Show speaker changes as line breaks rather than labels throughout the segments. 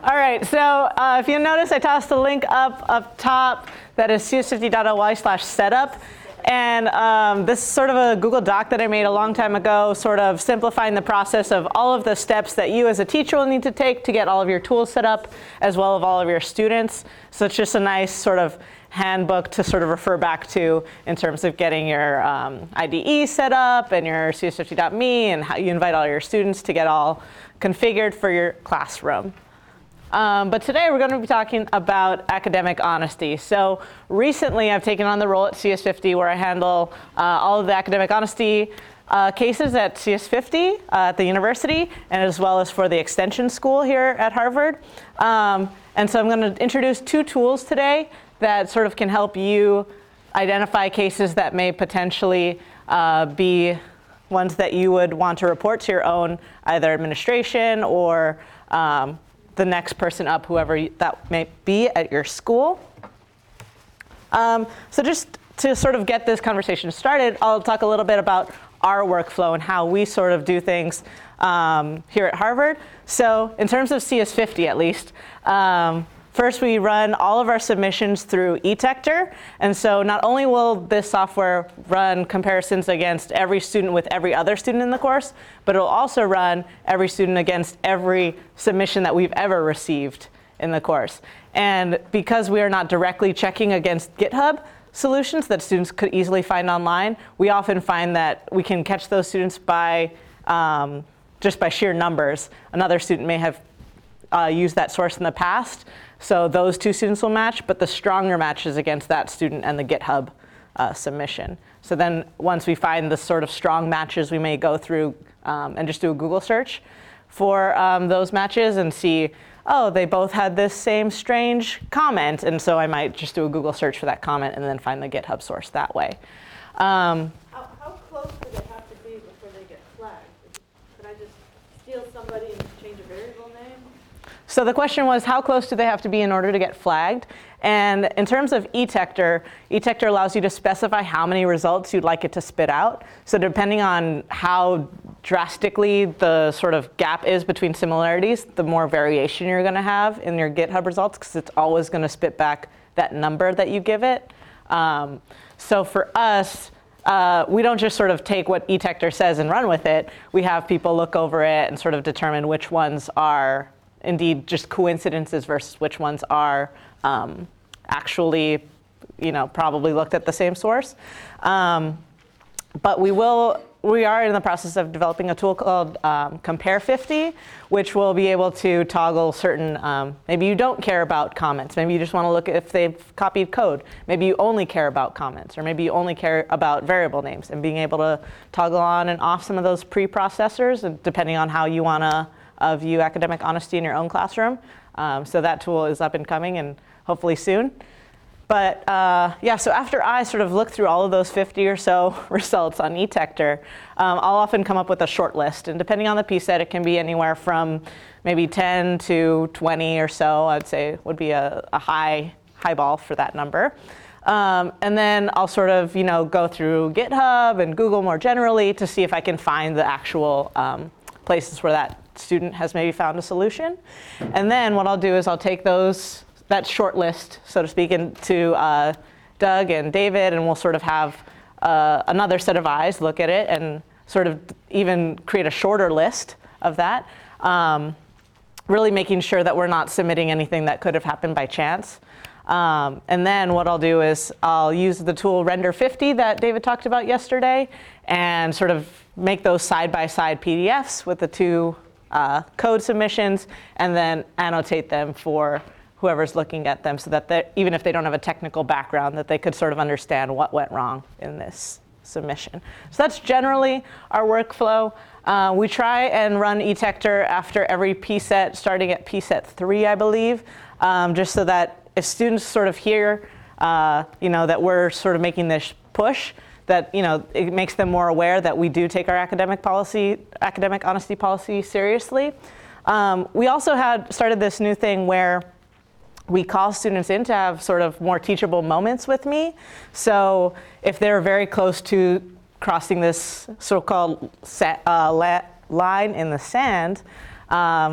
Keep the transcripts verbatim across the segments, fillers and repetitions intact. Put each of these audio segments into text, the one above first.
All right, so uh, if you notice, I tossed the link up up top that is c s fifty dot l y slash setup. And um, this is sort of a Google Doc that I made a long time ago, sort of simplifying the process of all of the steps that you as a teacher will need to take to get all of your tools set up, as well as all of your students. So it's just a nice sort of handbook to sort of refer back to in terms of getting your um, I D E set up and your c s fifty dot m e and how you invite all your students to get all configured for your classroom. Um, but today we're going to be talking about academic honesty. So recently I've taken on the role at C S fifty where I handle uh, all of the academic honesty uh, cases at C S fifty uh, at the university, and as well as for the extension school here at Harvard. Um, and so I'm going to introduce two tools today that sort of can help you identify cases that may potentially uh, be ones that you would want to report to your own either administration or um, the next person up, whoever that may be at your school. Um, so just to sort of get this conversation started, I'll talk a little bit about our workflow and how we sort of do things um, here at Harvard. So in terms of C S fifty at least, um, first we run all of our submissions through eTector. And so not only will this software run comparisons against every student with every other student in the course, but it'll also run every student against every submission that we've ever received in the course. And because we are not directly checking against GitHub solutions that students could easily find online, we often find that we can catch those students by um, just by sheer numbers. Another student may have uh, used that source in the past, so those two students will match, but the stronger matches against that student and the GitHub uh, submission. So then once we find the sort of strong matches, we may go through um, and just do a Google search for um, those matches and see, oh, they both had this same strange comment. And so I might just do a Google search for that comment and then find the GitHub source that way. Um,
how, how close do they have to be before they get flagged? Could I just steal somebody and change a variable name?
So the question was, how close do they have to be in order to get flagged? And in terms of eTector, eTector allows you to specify how many results you'd like it to spit out. So depending on how drastically the sort of gap is between similarities, the more variation you're going to have in your GitHub results, because it's always going to spit back that number that you give it. Um, so for us, uh, we don't just sort of take what eTector says and run with it. We have people look over it and sort of determine which ones are indeed just coincidences versus which ones are um, actually, you know, probably looked at the same source. Um, but we will, we are in the process of developing a tool called um, Compare fifty, which will be able to toggle certain, um, maybe you don't care about comments. Maybe you just want to look at if they've copied code. Maybe you only care about comments, or maybe you only care about variable names, and being able to toggle on and off some of those preprocessors, and depending on how you want to uh, view academic honesty in your own classroom. Um, so that tool is up and coming, and hopefully soon. But uh, yeah, so after I sort of look through all of those fifty or so results on eTector, um, I'll often come up with a short list. And depending on the P SET, it can be anywhere from maybe ten to twenty or so, I'd say would be a, a high, high ball for that number. Um, and then I'll sort of, you know, go through GitHub and Google more generally to see if I can find the actual um, places where that student has maybe found a solution. And then what I'll do is I'll take those, that short list, so to speak, into uh, Doug and David, and we'll sort of have uh, another set of eyes look at it and sort of even create a shorter list of that, um, really making sure that we're not submitting anything that could have happened by chance. Um, and then what I'll do is I'll use the tool Render fifty that David talked about yesterday and sort of make those side-by-side P D Fs with the two uh, code submissions, and then annotate them for whoever's looking at them, so that even if they don't have a technical background, that they could sort of understand what went wrong in this submission. So that's generally our workflow. Uh, we try and run eTector after every P SET, starting at P SET three, I believe, um, just so that if students sort of hear, uh, you know, that we're sort of making this push, that, you know, it makes them more aware that we do take our academic policy, academic honesty policy seriously. Um, we also had started this new thing where we call students in to have sort of more teachable moments with me. So if they're very close to crossing this so-called uh, line in the sand, um,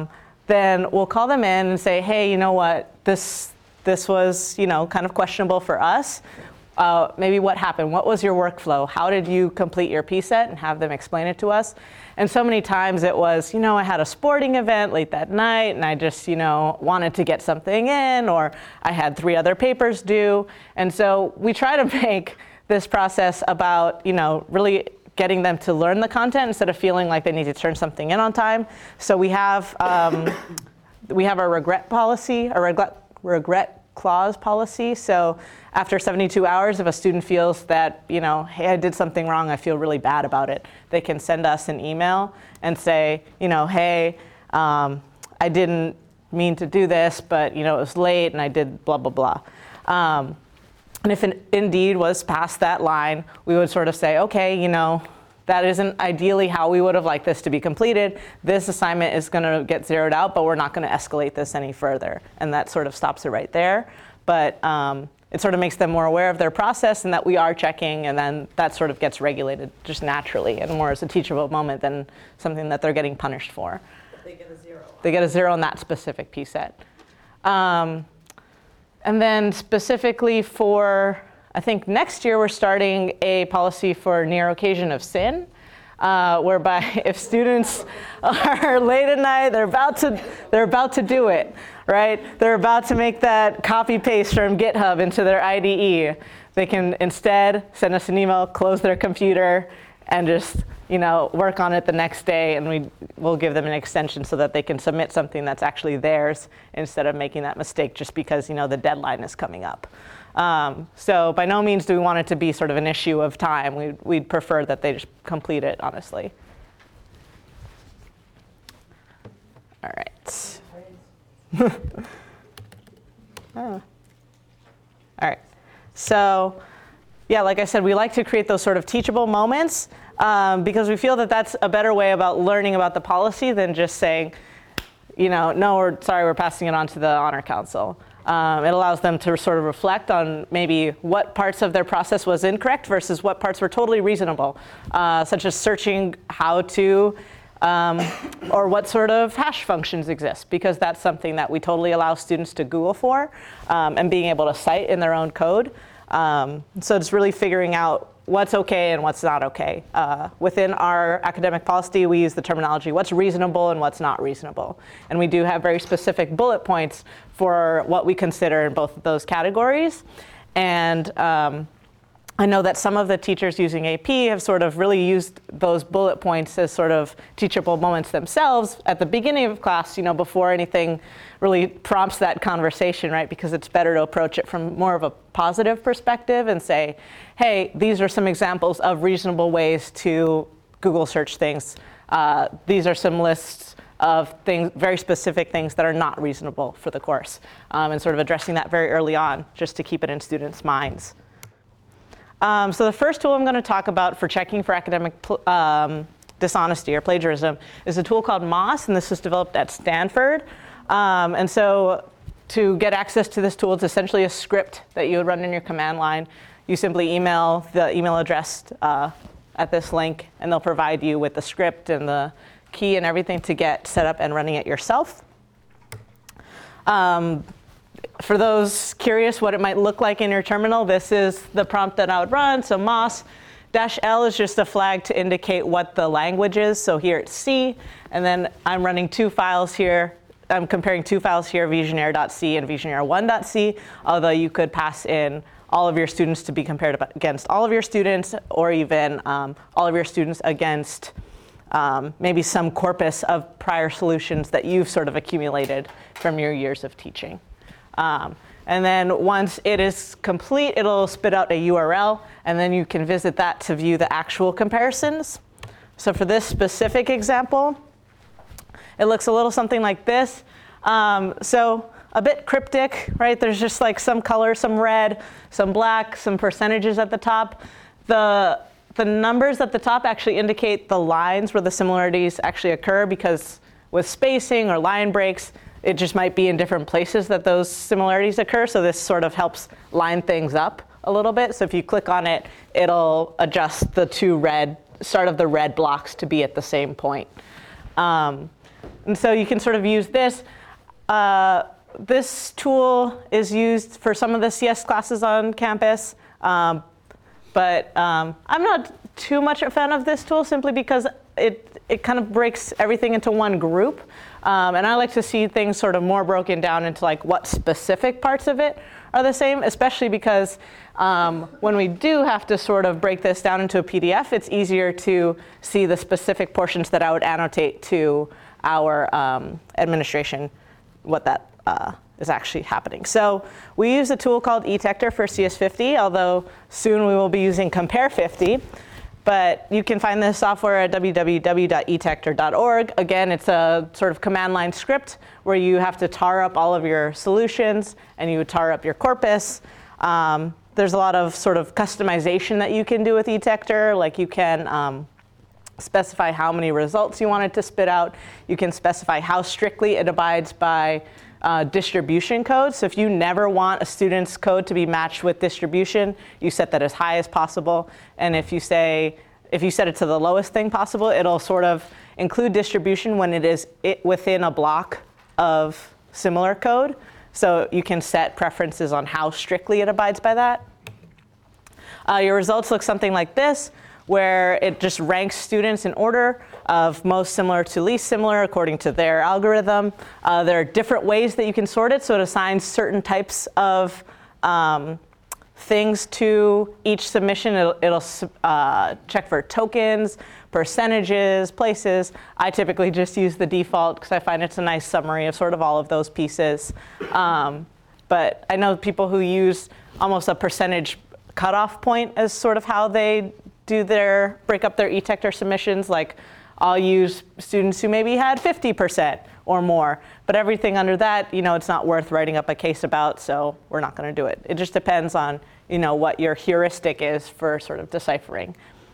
then we'll call them in and say, hey, you know what, this, this was, you know, kind of questionable for us. Uh, maybe what happened? What was your workflow? How did you complete your P SET? And have them explain it to us. And so many times it was, you know, I had a sporting event late that night and I just, you know, wanted to get something in, or I had three other papers due. And so we try to make this process about, you know, really getting them to learn the content instead of feeling like they need to turn something in on time. So we have, um, we have our regret policy, a regret, regret clause policy. So after seventy-two hours, if a student feels that, you know, hey, I did something wrong, I feel really bad about it, they can send us an email and say, you know, hey, um, I didn't mean to do this, but, you know, it was late and I did blah, blah, blah. Um, and if it indeed was past that line, we would sort of say, okay, you know, that isn't ideally how we would have liked this to be completed. This assignment is going to get zeroed out, but we're not going to escalate this any further. And that sort of stops it right there. But um, it sort of makes them more aware of their process and that we are checking, and then that sort of gets regulated just naturally and more as a teachable moment than something that they're getting punished for.
But they get a zero.
They get a zero on that specific P SET. Um, and then specifically for, I think next year we're starting a policy for near occasion of sin, uh, whereby if students are late at night, they're about to they're about to do it, right? They're about to make that copy paste from GitHub into their I D E. They can instead send us an email, close their computer, and just, you know, work on it the next day, and we will give them an extension so that they can submit something that's actually theirs instead of making that mistake just because, you know, the deadline is coming up. Um, so by no means do we want it to be sort of an issue of time. We'd, we'd prefer that they just complete it, honestly. All right. oh. All right. So yeah, like I said, we like to create those sort of teachable moments um, because we feel that that's a better way about learning about the policy than just saying, you know, no, we're sorry, we're passing it on to the Honor Council. Um, it allows them to sort of reflect on maybe what parts of their process was incorrect versus what parts were totally reasonable, uh, such as searching how to, um, or what sort of hash functions exist, because that's something that we totally allow students to Google for um, and being able to cite in their own code. Um, so it's really figuring out what's okay and what's not okay. Uh, within our academic policy, we use the terminology what's reasonable and what's not reasonable. And we do have very specific bullet points for what we consider in both of those categories. And um, I know that some of the teachers using A P have sort of really used those bullet points as sort of teachable moments themselves at the beginning of class, you know, before anything really prompts that conversation, right? Because it's better to approach it from more of a positive perspective and say, hey, these are some examples of reasonable ways to Google search things. Uh, these are some lists of things, very specific things that are not reasonable for the course, um, and sort of addressing that very early on just to keep it in students' minds. Um, so the first tool I'm going to talk about for checking for academic um, dishonesty or plagiarism is a tool called Moss, and this was developed at Stanford. Um, and so to get access to this tool, it's essentially a script that you would run in your command line. You simply email the email address uh, at this link, and they'll provide you with the script and the key and everything to get set up and running it yourself. Um, For those curious what it might look like in your terminal, this is the prompt that I would run. So Moss dash L is just a flag to indicate what the language is. So here it's C, and then I'm running two files here. I'm comparing two files here, visionaire dot c and visionaire one dot c, although you could pass in all of your students to be compared against all of your students, or even um, all of your students against um, maybe some corpus of prior solutions that you've sort of accumulated from your years of teaching. Um, and then once it is complete, it'll spit out a U R L, and then you can visit that to view the actual comparisons. So for this specific example, it looks a little something like this. Um, so a bit cryptic, right? There's just like some color, some red, some black, some percentages at the top. The, the numbers at the top actually indicate the lines where the similarities actually occur, because with spacing or line breaks, it just might be in different places that those similarities occur. So this sort of helps line things up a little bit. So if you click on it, it'll adjust the two red, start of the red blocks to be at the same point. Um, And so you can sort of use this. Uh, this tool is used for some of the C S classes on campus. Um, but um, I'm not too much a fan of this tool simply because it, it kind of breaks everything into one group. Um, and I like to see things sort of more broken down into like what specific parts of it are the same, especially because um, when we do have to sort of break this down into a P D F, it's easier to see the specific portions that I would annotate to our um, administration, what that uh, is actually happening. So we use a tool called eTector for C S fifty, although soon we will be using Compare fifty. But you can find this software at w w w dot e tector dot org. Again, it's a sort of command line script where you have to tar up all of your solutions and you tar up your corpus. Um, there's a lot of sort of customization that you can do with eTector. Like you can um, specify how many results you want it to spit out. You can specify how strictly it abides by uh, distribution code. So if you never want a student's code to be matched with distribution, you set that as high as possible. And if you say, if you set it to the lowest thing possible, it'll sort of include distribution when it is it within a block of similar code. So you can set preferences on how strictly it abides by that. Uh, your results look something like this, where it just ranks students in order of most similar to least similar according to their algorithm. Uh, there are different ways that you can sort it, so it assigns certain types of um, things to each submission. It'll, it'll uh, check for tokens, percentages, places. I typically just use the default because I find it's a nice summary of sort of all of those pieces. Um, but I know people who use almost a percentage cutoff point as sort of how they do their, break up their eTector submissions. Like I'll use students who maybe had fifty percent or more, but everything under that, you know, it's not worth writing up a case about, so we're not gonna do it. It just depends on, you know, what your heuristic is for sort of deciphering.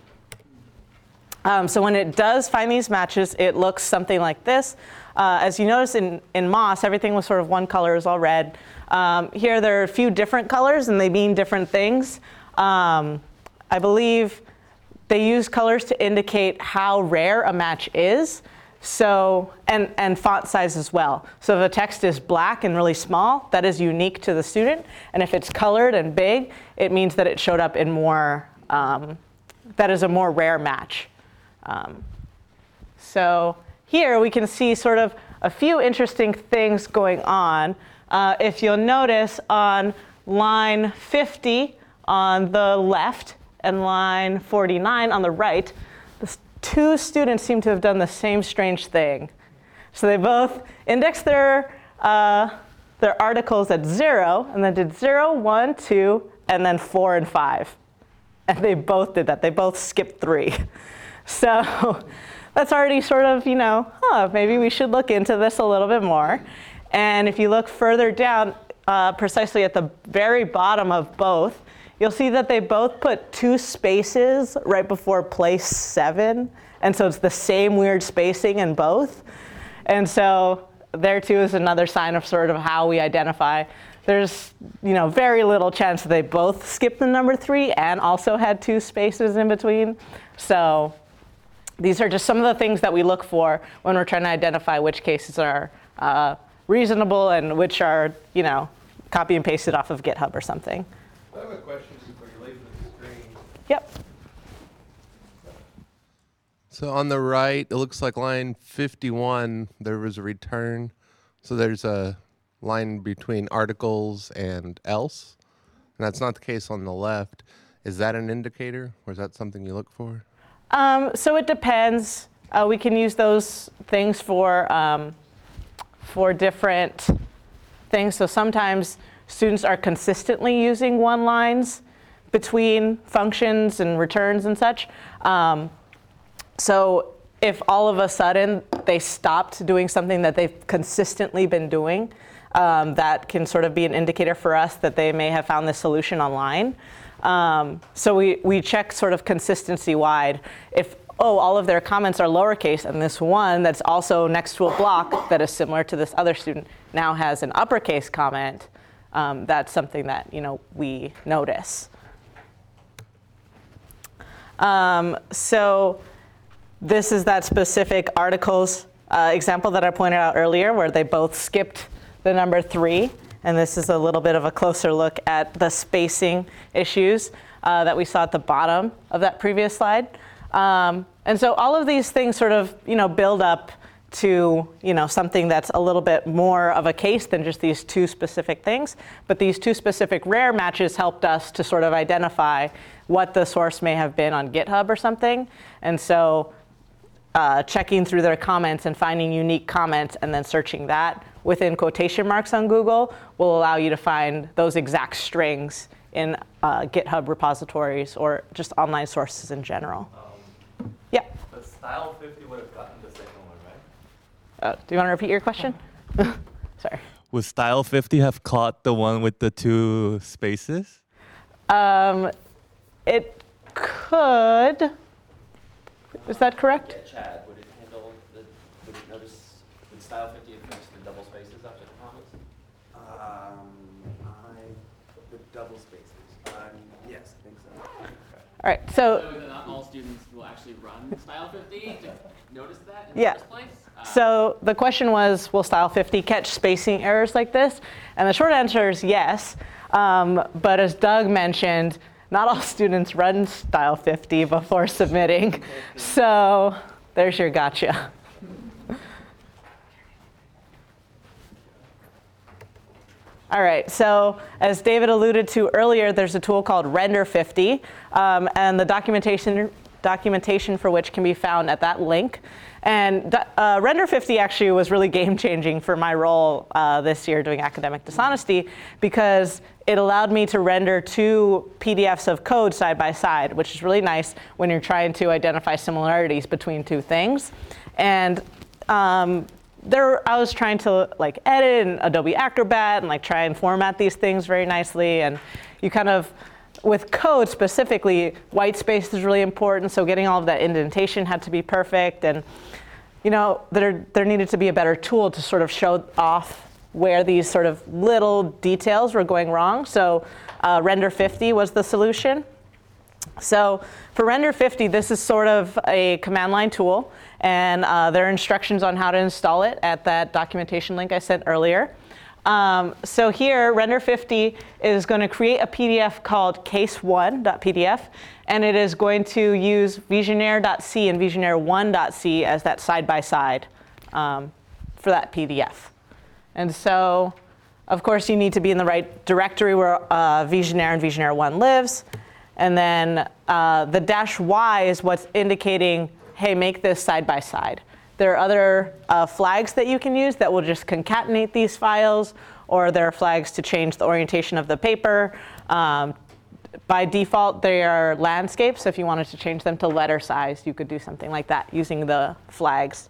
Um, so when it does find these matches, it looks something like this. Uh, as you notice in, in MOS, everything was sort of one color, is all red. Um, here there are a few different colors and they mean different things. Um, I believe they use colors to indicate how rare a match is. So, and, and font size as well. So if a text is black and really small, that is unique to the student. And if it's colored and big, it means that it showed up in more, um, that is a more rare match. Um, so here we can see sort of a few interesting things going on. Uh, if you'll notice on line fifty on the left and line forty-nine on the right, the two students seem to have done the same strange thing. So they both indexed their, uh, their articles at zero, and then did zero, one, two, and then four and five. And they both did that. They both skipped three. So that's already sort of, you know, huh, maybe we should look into this a little bit more. And if you look further down, uh, precisely at the very bottom of both, you'll see that they both put two spaces right before place seven. And so it's the same weird spacing in both. And so there too is another sign of sort of how we identify. There's, you know, very little chance that they both skipped the number three and also had two spaces in between. So these are just some of the things that we look for when we're trying to identify which cases are uh, reasonable and which are, you know, copy and pasted off of GitHub or something.
I have a question before you leave the screen.
Yep.
So on the right, it looks like line fifty-one, there was a return. So there's a line between articles and else. And that's not the case on the left. Is that an indicator, or is that something you look for?
Um, so it depends. Uh, we can use those things for, um, for different things. So sometimes students are consistently using one lines between functions and returns and such. Um, so if all of a sudden they stopped doing something that they've consistently been doing, um, that can sort of be an indicator for us that they may have found this solution online. Um, so we, we check sort of consistency wide. If, oh, all of their comments are lowercase and this one that's also next to a block that is similar to this other student now has an uppercase comment, um, that's something that, you know, we notice. Um, so this is that specific articles uh, example that I pointed out earlier where they both skipped the number three. And this is a little bit of a closer look at the spacing issues uh, that we saw at the bottom of that previous slide. Um, and so all of these things sort of, you know, build up to, you know, something that's a little bit more of a case than just these two specific things. But these two specific rare matches helped us to sort of identify what the source may have been on GitHub or something. And so uh, checking through their comments and finding unique comments and then searching that within quotation marks on Google will allow you to find those exact strings in uh, GitHub repositories or just online sources in general.
Um,
yeah.
The style fifty would have gotten the second one, right?
Uh, do you want to repeat your question? Sorry.
Would style fifty have caught the one with the two spaces?
Um, it could. Is that correct?
Yeah, Chad, would it handle the, would it notice, would style fifty fix the double spaces after the comments?
Um, I, the double spaces, um, yes, I think so.
All right. So.
So that not all students will actually run style fifty to notice that in
Yeah.
the first place? Uh,
So the question was, will style fifty catch spacing errors like this? And the short answer is yes. Um, but as Doug mentioned, not all students run style fifty before submitting. So there's your gotcha. All right, so as David alluded to earlier, there's a tool called Render fifty, um, and the documentation documentation for which can be found at that link. And uh, Render fifty actually was really game-changing for my role uh, this year doing academic dishonesty, because it allowed me to render two P D Fs of code side by side, which is really nice when you're trying to identify similarities between two things. And um, there, I was trying to like edit in Adobe Acrobat and like try and format these things very nicely. And you kind of, with code specifically, white space is really important. So getting all of that indentation had to be perfect. And you know, there, there needed to be a better tool to sort of show off where these sort of little details were going wrong. So uh, Render fifty was the solution. So for Render fifty, this is sort of a command line tool. And uh, there are instructions on how to install it at that documentation link I sent earlier. Um, so here, Render fifty is going to create a P D F called case one dot P D F. And it is going to use visionaire dot c and visionaire one dot c as that side-by-side um, for that P D F. And so, of course, you need to be in the right directory where uh, Visionaire and Visionaire one lives. And then uh, the dash Y is what's indicating, hey, make this side-by-side. There are other uh, flags that you can use that will just concatenate these files, or there are flags to change the orientation of the paper. Um, by default, they are landscapes. So if you wanted to change them to letter size, you could do something like that using the flags.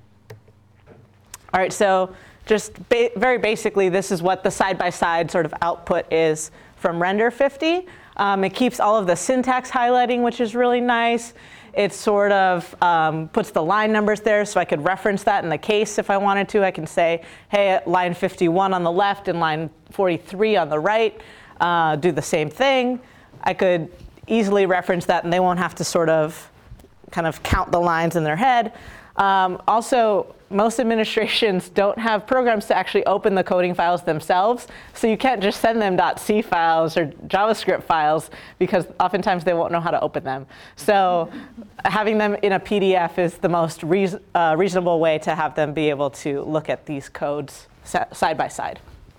All right, so just ba very basically, this is what the side-by-side sort of output is from Render fifty. Um, it keeps all of the syntax highlighting, which is really nice. It sort of um, puts the line numbers there, so I could reference that in the case if I wanted to. I can say, hey, line fifty-one on the left and line forty-three on the right, uh, do the same thing. I could easily reference that, and they won't have to sort of kind of count the lines in their head. Um, also, most administrations don't have programs to actually open the coding files themselves, so you can't just send them .c files or JavaScript files, because oftentimes they won't know how to open them. So having them in a P D F is the most reason, uh, reasonable way to have them be able to look at these codes side by side.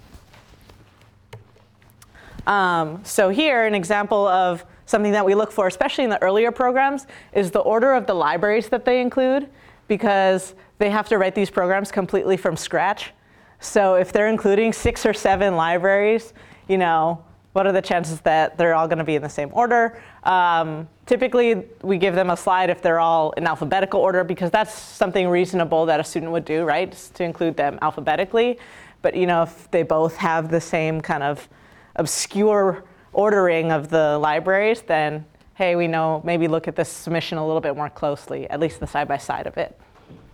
Um, so here, an example of something that we look for, especially in the earlier programs, is the order of the libraries that they include, because they have to write these programs completely from scratch. So if they're including six or seven libraries, you know, what are the chances that they're all going to be in the same order? Um, typically, we give them a slide if they're all in alphabetical order, because that's something reasonable that a student would do, right, to include them alphabetically. But you know, if they both have the same kind of obscure ordering of the libraries, then hey, we know, maybe look at this submission a little bit more closely, at least the side-by-side of it.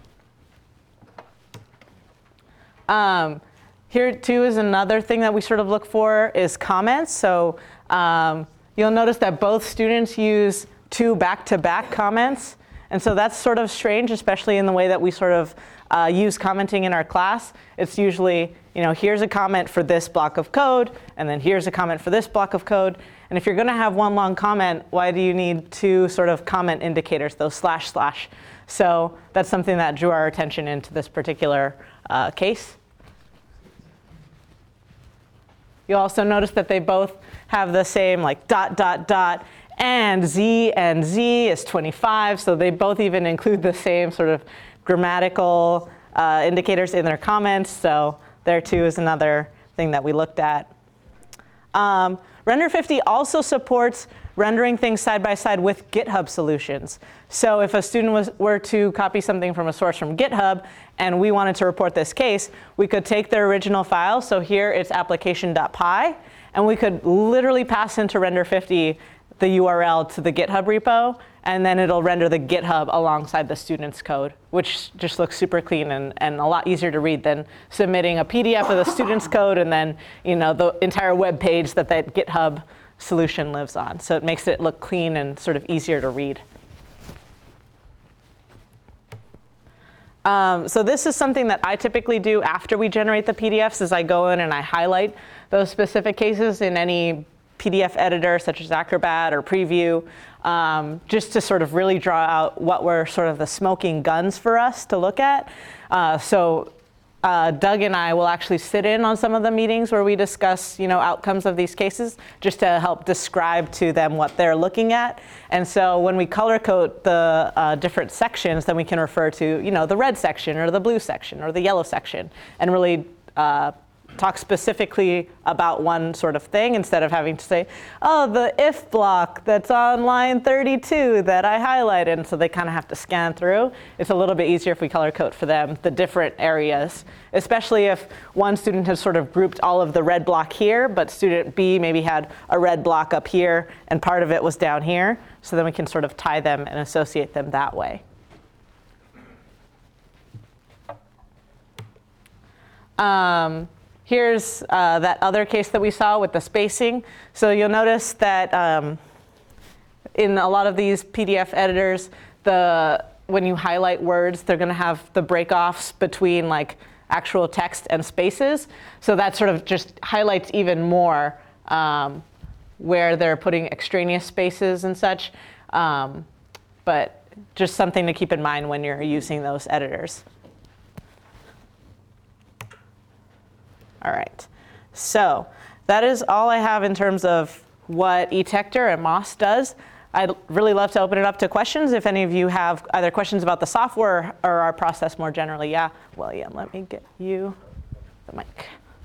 Um, here, too, is another thing that we sort of look for is comments. So um, you'll notice that both students use two back-to-back comments. And so that's sort of strange, especially in the way that we sort of uh, use commenting in our class, it's usually, you know, here's a comment for this block of code, and then here's a comment for this block of code. And if you're going to have one long comment, why do you need two sort of comment indicators, those slash slash? So that's something that drew our attention into this particular uh, case. You'll also notice that they both have the same like dot, dot, dot, and Z and Z is twenty-five. So they both even include the same sort of grammatical uh, indicators in their comments. So there too is another thing that we looked at. Um, Render fifty also supports rendering things side by side with GitHub solutions. So if a student was, were to copy something from a source from GitHub and we wanted to report this case, we could take their original file. So here it's application.py, and we could literally pass into Render fifty the U R L to the GitHub repo, and then it'll render the GitHub alongside the student's code, which just looks super clean and, and a lot easier to read than submitting a P D F of the student's code and then, you know, the entire web page that that GitHub solution lives on. So it makes it look clean and sort of easier to read. Um, so this is something that I typically do after we generate the P D Fs, is I go in and I highlight those specific cases in any P D F editor such as Acrobat or Preview, um, just to sort of really draw out what were sort of the smoking guns for us to look at. Uh, so uh, Doug and I will actually sit in on some of the meetings where we discuss, you know, outcomes of these cases, just to help describe to them what they're looking at. And so when we color code the uh, different sections, then we can refer to, you know, the red section or the blue section or the yellow section, and really uh, talk specifically about one sort of thing instead of having to say, oh, the if block that's on line thirty-two that I highlighted. And so they kind of have to scan through. It's a little bit easier if we color code for them the different areas, especially if one student has sort of grouped all of the red block here, but student B maybe had a red block up here and part of it was down here. So then we can sort of tie them and associate them that way. Um, Here's uh, that other case that we saw with the spacing. So you'll notice that um, in a lot of these P D F editors, the when you highlight words, they're going to have the breakoffs between like actual text and spaces. So that sort of just highlights even more um, where they're putting extraneous spaces and such. Um, but just something to keep in mind when you're using those editors. All right, so that is all I have in terms of what eTector and MOS does. I'd really love to open it up to questions if any of you have either questions about the software or our process more generally. Yeah, William, let me get you the mic.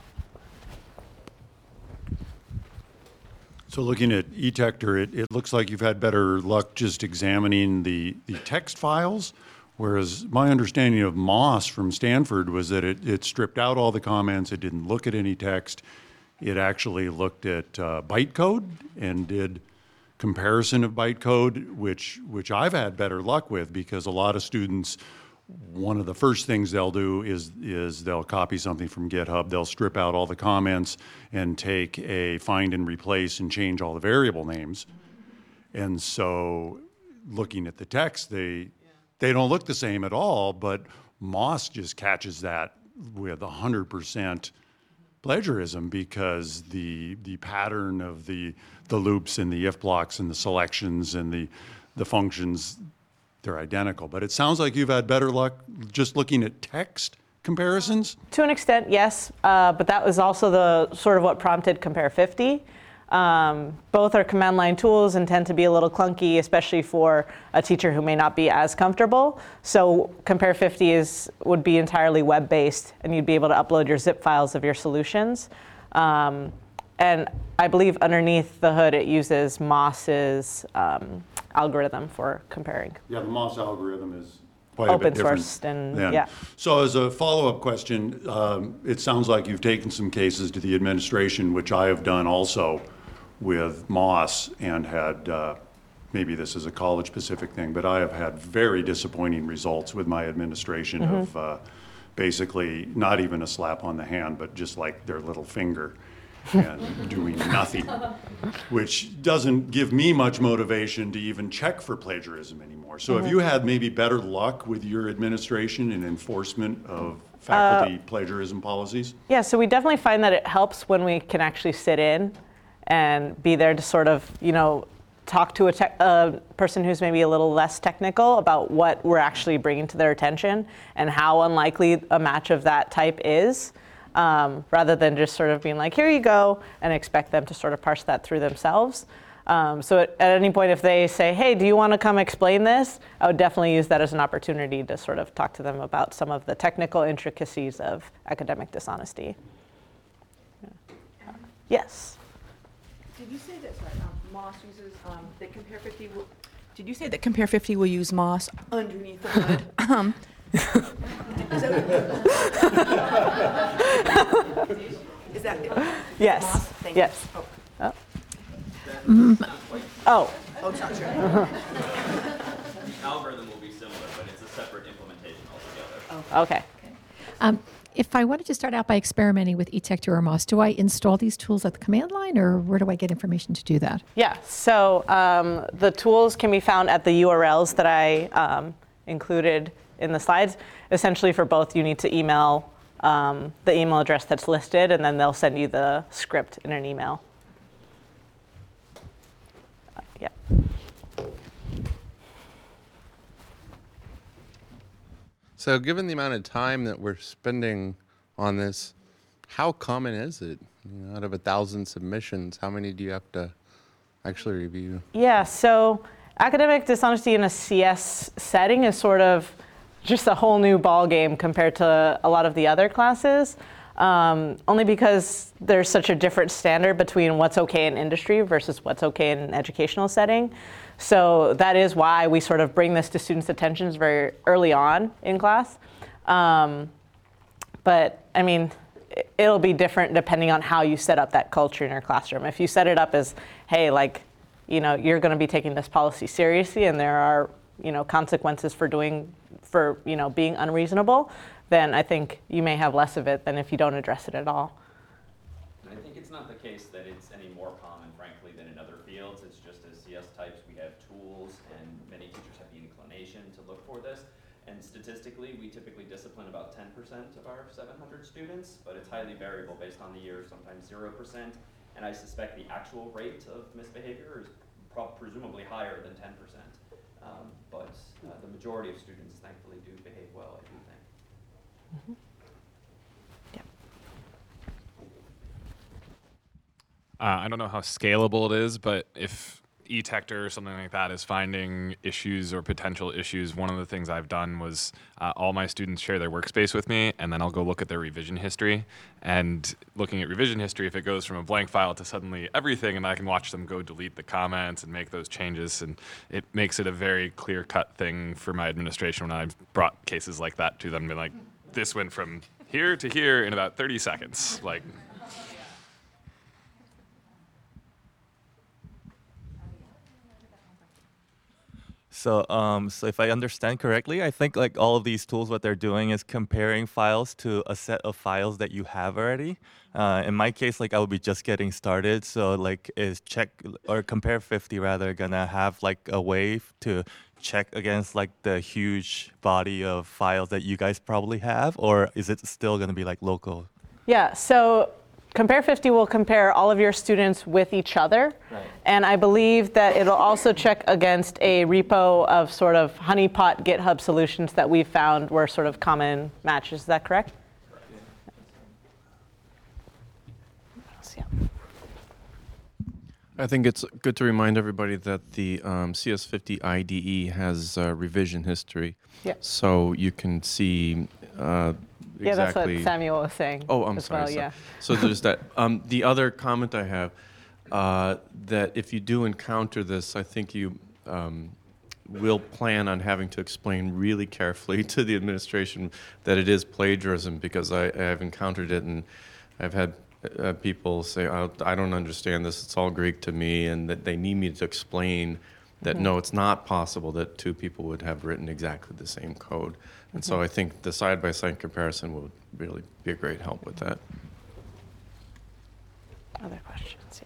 So looking at eTector, it, it looks like you've had better luck just examining the, the text files. Whereas my understanding of MOS from Stanford was that it, it stripped out all the comments, it didn't look at any text, it actually looked at uh, bytecode and did comparison of bytecode, which, which I've had better luck with, because a lot of students, one of the first things they'll do is, is they'll copy something from GitHub, they'll strip out all the comments and take a find and replace and change all the variable names. And so looking at the text, they, They don't look the same at all, but MOS just catches that with one hundred percent plagiarism, because the the pattern of the the loops and the if blocks and the selections and the the functions, they're identical. But it sounds like you've had better luck just looking at text comparisons?
To an extent, yes, uh, but that was also the sort of what prompted Compare fifty. Um, both are command line tools and tend to be a little clunky, especially for a teacher who may not be as comfortable. So Compare fifty is, would be entirely web-based, and you'd be able to upload your zip files of your solutions. Um, and I believe underneath the hood it uses MOS's um, algorithm for comparing.
Yeah, the MOS algorithm is quite a
Open
bit different
sourced and
then.
yeah.
So as a follow-up question, um, it sounds like you've taken some cases to the administration, which I have done also with MOS, and had, uh, maybe this is a college-specific thing, but I have had very disappointing results with my administration
Mm-hmm.
of uh, basically not even a slap on the hand, but just like their little finger. and doing nothing, which doesn't give me much motivation to even check for plagiarism anymore. So have you had maybe better luck with your administration in enforcement of faculty plagiarism policies?
Yeah, so we definitely find that it helps when we can actually sit in and be there to sort of, you know, talk to a, tech, a person who's maybe a little less technical about what we're actually bringing to their attention and how unlikely a match of that type is, um, rather than just sort of being like, here you go, and expect them to sort of parse that through themselves. Um, so at, at any point, if they say, hey, do you want to come explain this? I would definitely use that as an opportunity to sort of talk to them about some of the technical intricacies of academic dishonesty. Yeah. Yes.
Did you say that, sorry, um, Moss uses, um, that Compare fifty will, did you say that Compare fifty will use Moss underneath the hood? Um, Is that, is that it?
Yes.
Moss? Thank
Yes.
you.
Oh.
Oh, oh, it's not sure.
The algorithm will be similar, but it's a separate implementation altogether.
Okay.
Um, if I wanted to start out by experimenting with eTector or Moss, do I install these tools at the command line, or where do I get information to do that?
Yeah, so um, the tools can be found at the U R Ls that I um, included in the slides. Essentially for both, you need to email um, the email address that's listed, and then they'll send you the script in an email. Uh, yeah.
So given the amount of time that we're spending on this, how common is it? You know, out of a thousand submissions, how many do you have to actually review?
Yeah, so academic dishonesty in a C S setting is sort of just a whole new ball game compared to a lot of the other classes, um, only because there's such a different standard between what's okay in industry versus what's okay in an educational setting. So that is why we sort of bring this to students' attentions very early on in class. Um, but I mean, it- it'll be different depending on how you set up that culture in your classroom. If you set it up as, hey, like, you know, you're going to be taking this policy seriously, and there are, you know, consequences for doing, for, you know, being unreasonable, then I think you may have less of it than if you don't address it at all.
And I think it's not the case that it's any more common, frankly, than in other fields. It's just as C S types, we have tools, and many teachers have the inclination to look for this. And statistically, we typically discipline about ten percent of our seven hundred students, but it's highly variable based on the year, sometimes zero percent. And I suspect the actual rate of misbehavior is prob- presumably higher than ten percent. Um, but uh, the majority of students, thankfully, do behave well, I do think.
Uh, I don't know how scalable it is, but if eTector or something like that is finding issues or potential issues, one of the things I've done was uh, all my students share their workspace with me, and then I'll go look at their revision history. And looking at revision history, if it goes from a blank file to suddenly everything, and I can watch them go delete the comments and make those changes, and it makes it a very clear-cut thing for my administration when I've brought cases like that to them and been like, this went from here to here in about thirty seconds. Like,
So, um, so if I understand correctly, I think like all of these tools, what they're doing is comparing files to a set of files that you have already. Uh, in my case, like I will be just getting started. So like is check or compare fifty rather gonna have like a way to check against like the huge body of files that you guys probably have, or is it still gonna be like local?
Yeah, so Compare fifty will compare all of your students with each other.
Right.
And I believe that it'll also check against a repo of sort of honeypot GitHub solutions that we've found were sort of common matches. Is that correct? Correct. Yeah.
I think it's good to remind everybody that the um, C S fifty I D E has uh, revision history.
Yeah.
So you can see uh, exactly.
Yeah, that's what Samuel was saying.
Oh, I'm
as
sorry.
well,
so,
yeah.
so there's that. Um, the other comment I have, uh, that if you do encounter this, I think you um, will plan on having to explain really carefully to the administration that it is plagiarism, because I, I have encountered it, and I've had uh, people say, oh, I don't understand this, it's all Greek to me, and that they need me to explain that, mm-hmm. no, it's not possible that two people would have written exactly the same code. And mm-hmm. so I think the side-by-side comparison would really be a great help with that.
questions.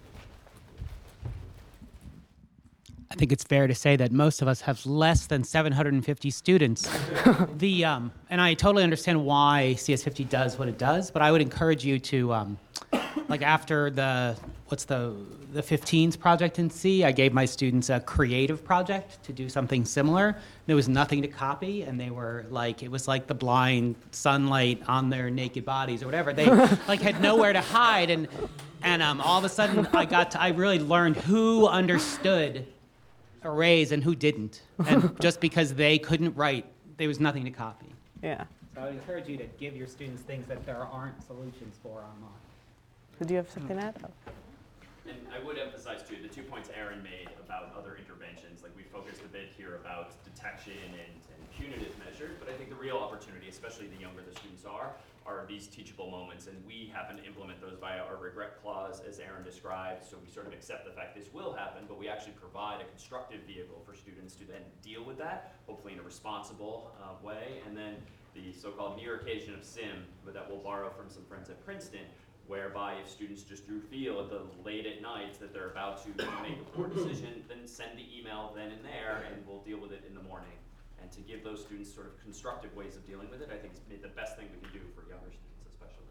I think it's fair to say that most of us have less than seven hundred fifty students. the um, and I totally understand why C S fifty does what it does, but I would encourage you to, um, like after the what's the the fifteens project in C, I gave my students a creative project to do something similar. There was nothing to copy, and they were like, it was like the blind sunlight on their naked bodies or whatever. They like had nowhere to hide, and and um, all of a sudden I got to, I really learned who understood arrays and who didn't, and just because they couldn't write, there was nothing to copy.
Yeah.
So I would encourage you to give your students things that there aren't solutions for online.
Did you have something to add? Oh.
And I would emphasize too, the two points Aaron made about other interventions, like we focused a bit here about detection and, and punitive measures, but I think the real opportunity, especially the younger the students are, are these teachable moments, and we happen to implement those via our regret clause, as Aaron described, so we sort of accept the fact this will happen, but we actually provide a constructive vehicle for students to then deal with that, hopefully in a responsible uh, way, and then the so-called near occasion of sim, but that we'll borrow from some friends at Princeton, whereby if students just do feel at the late at night that they're about to make a poor decision, then send the email then and there, and we'll deal with it in the morning. And to give those students sort of constructive ways of dealing with it, I think is the best thing we can do for younger students especially.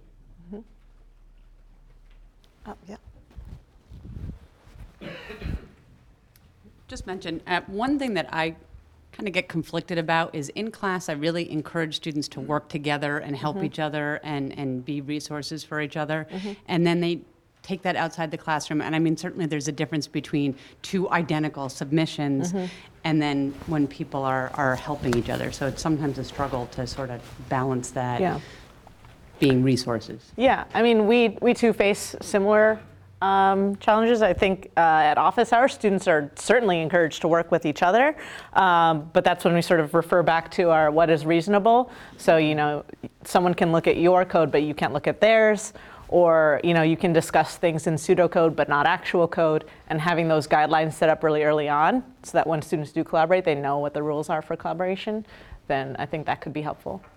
Mm-hmm. Oh, yeah.
Just mention, uh, one thing that I kind of get conflicted about is in class, I really encourage students to work together and help
Mm-hmm.
each other and, and be resources for each other.
Mm-hmm.
And then they take that outside the classroom. And I mean, certainly there's a difference between two identical submissions
Mm-hmm.
and then when people are, are helping each other. So it's sometimes a struggle to sort of balance that
Yeah.
being resources.
Yeah, I mean, we, we too face similar um, challenges. I think uh, at office hours, students are certainly encouraged to work with each other, um, but that's when we sort of refer back to our what is reasonable. So, you know, someone can look at your code, but you can't look at theirs, or, you know, you can discuss things in pseudocode, but not actual code, and having those guidelines set up really early on so that when students do collaborate, they know what the rules are for collaboration, then I think that could be helpful.